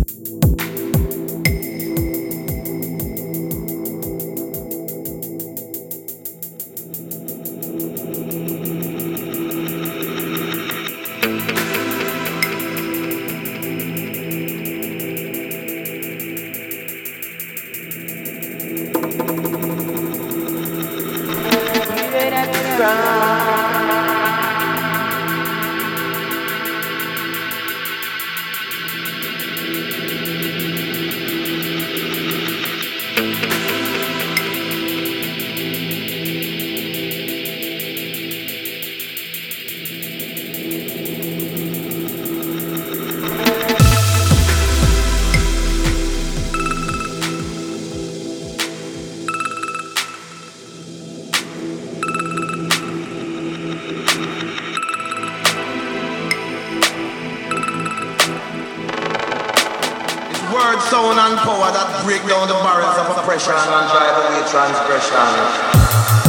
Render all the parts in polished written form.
Word, sound and power that break down the barriers of oppression and drive away transgression.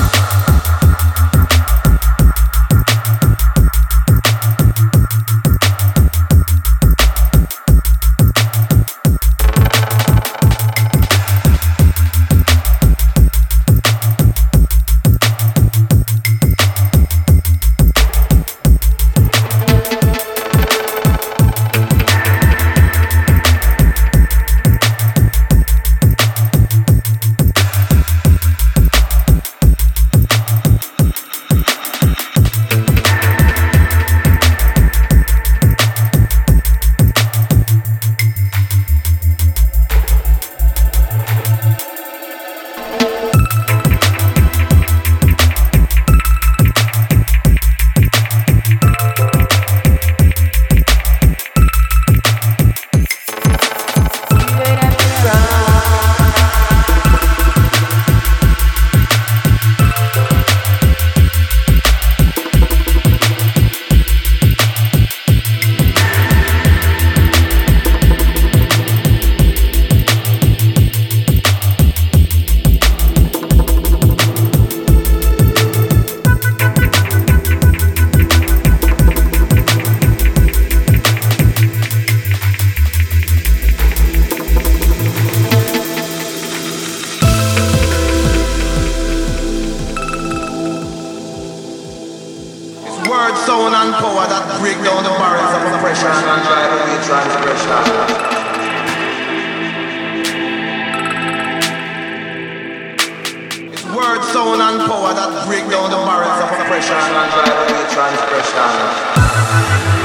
Word, sound and power that break down the barriers of oppression and drive away transgression. Word, sound and power that break down the barriers of oppression and drive away transgression.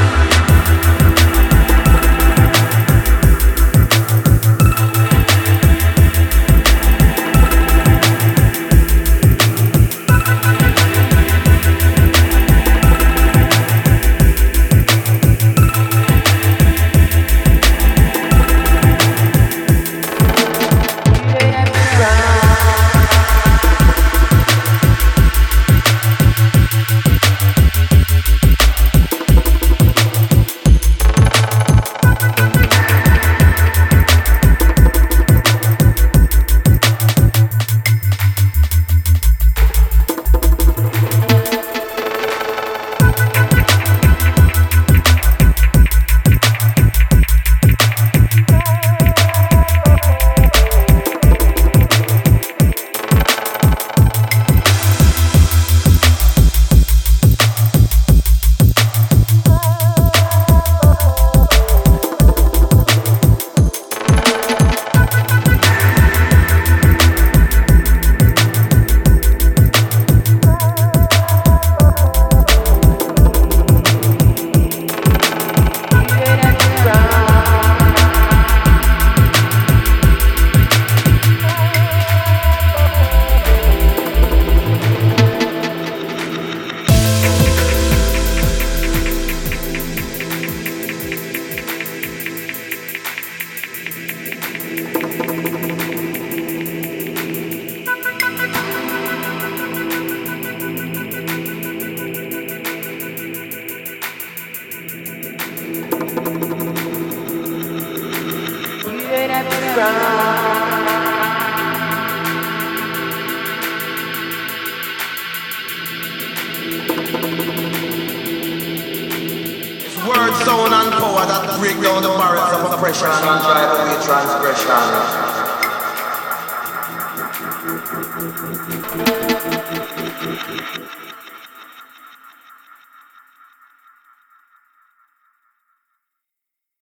Word, sound and power power that break down the barriers of oppression and drive away transgression.